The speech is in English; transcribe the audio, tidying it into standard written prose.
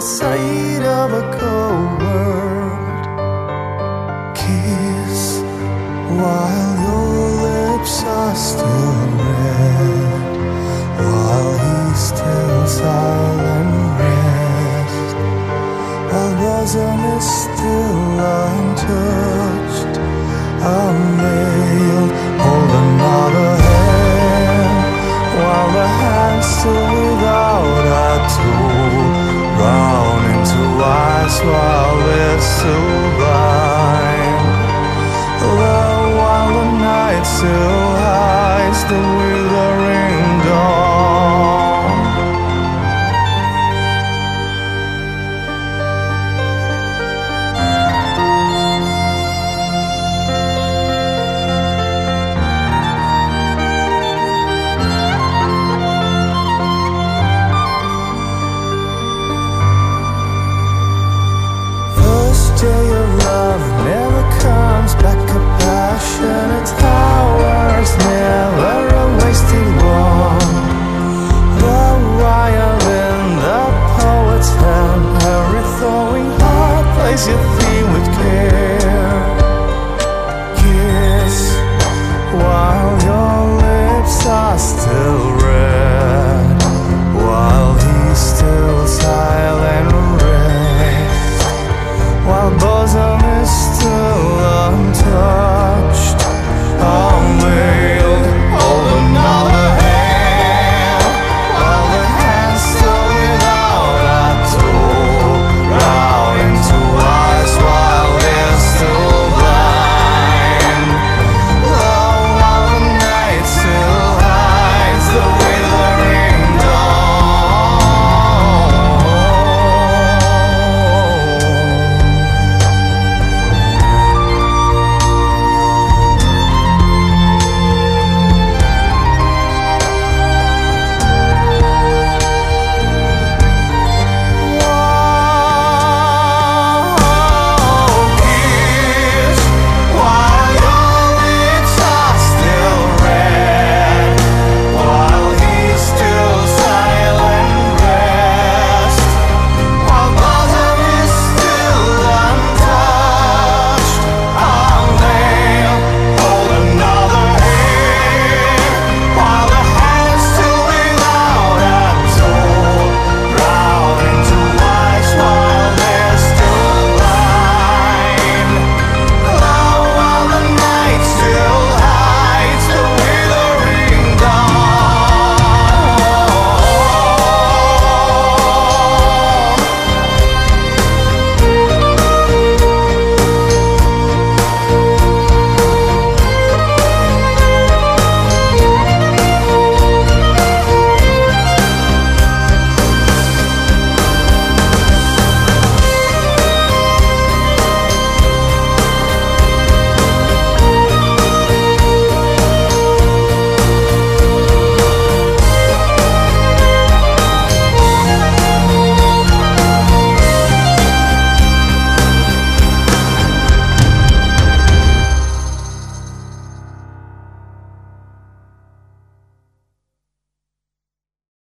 sight of a covert kiss while your lips are still red, while he's still silent rest, while bosom is still untouched. Unveiled, hold another hand, while the hand's still without a tool, round into ice while we're still blind. While the night still hides the